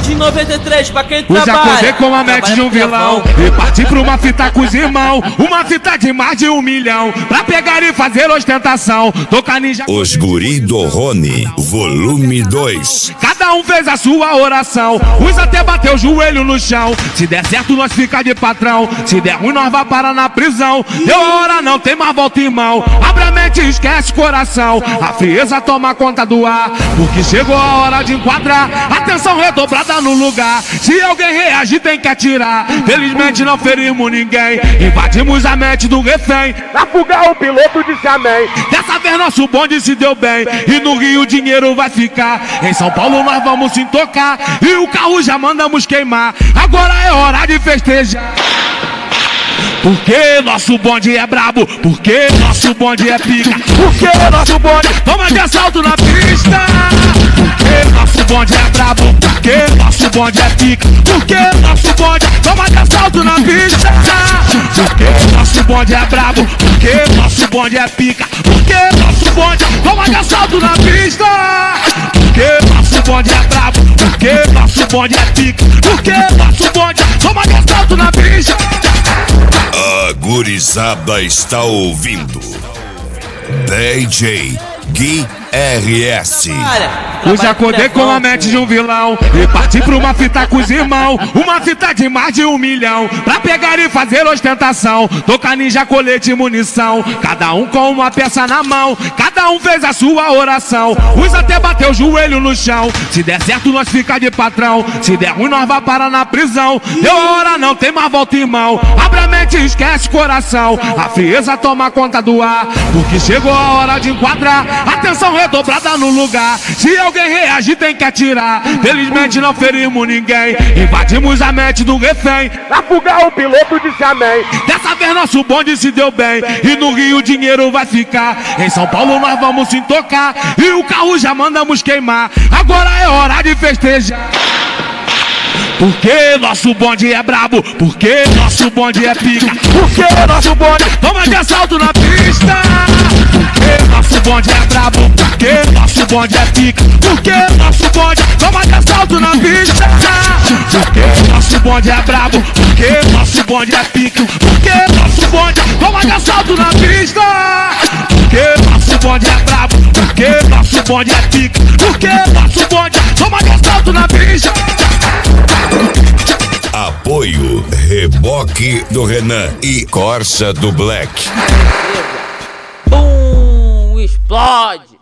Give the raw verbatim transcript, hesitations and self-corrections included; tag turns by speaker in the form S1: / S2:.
S1: de noventa e três pra quem
S2: Eu já
S1: trabalha.
S2: acordei com a mete de um vilão e parti pra uma fita com os irmãos. Uma fita de mais de um milhão pra pegar e fazer ostentação. Tocar ninja.
S3: Os Guri do Rony, volume dois.
S2: Cada um fez a sua oração. Uns até bateu o joelho no chão. Se der certo nós fica de patrão. Se der ruim nós vai parar na prisão. Deu a hora, não tem mais volta, irmão. Abre a mente e esquece o coração. A frieza toma conta do ar, porque chegou a hora de enquadrar. Atenção redobrada no lugar. Se alguém reagir tem que atirar. Felizmente não ferimos ninguém. Invadimos a mente do refém. Na fuga o piloto disse amém. Dessa vez nosso bonde se deu bem. E no Rio o dinheiro vai ficar. Em São Paulo nós vamos se tocar. E o carro já mandamos queimar. Agora é hora de festejar. Porque nosso bonde é brabo, porque nosso bonde é pica, porque nosso bonde toma de assalto na pista. Porque nosso bonde é brabo, porque nosso bonde é pica, porque nosso bonde toma de assalto na pista. Porque nosso bonde é brabo, porque nosso bonde é pica, porque nosso bonde toma de assalto na pista. Porque nosso bonde é brabo, porque nosso bonde é pica, porque nosso bonde toma de assalto na pista.
S3: A gurizada está ouvindo D J Gui R S.
S2: Eu já acordei com a mente de um vilão e parti pra uma fita com os irmãos. Uma fita de mais de um milhão pra pegar e fazer ostentação. Tocar ninja, colete e munição, cada um com uma peça na mão. Cada um fez a sua oração. Uns até bateu o joelho no chão. Se der certo nós fica de patrão. Se der ruim nós vai parar na prisão. Deu a hora, não tem mais volta, irmão. Abre a mente e esquece o coração. A frieza toma conta do ar, porque chegou a hora de enquadrar. Atenção redobrada no lugar. Se alguém reagir tem que atirar. Felizmente não ferimos ninguém. Invadimos a mente do refém. Na fuga o piloto disse amém. Dessa vez nosso bonde se deu bem. E no Rio o dinheiro vai ficar. Em São Paulo nós vamos se tocar. E o carro já mandamos queimar. Agora é hora de festejar. Porque nosso bonde é brabo, porque nosso bonde é pica, porque nosso bonde toma de assalto na pista. Porque nosso bonde é brabo, porque nosso bonde é pica, porque nosso bonde toma de assalto na pista. Porque nosso bonde é brabo, porque nosso bonde é pica, porque nosso bonde toma de assalto na pista. Porque nosso bonde é brabo, porque nosso bonde é pica, porque nosso bonde toma de assalto na pista.
S3: Apoio Reboque do Renan e Corsa do Black.
S1: Bum, explode.